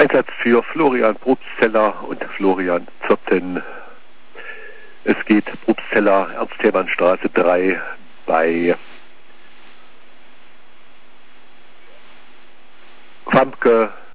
Einsatz für Florian Probstzeller und Florian Zotten. Es geht Probstzeller, Ernst-Thälmann-Straße 3 bei Famke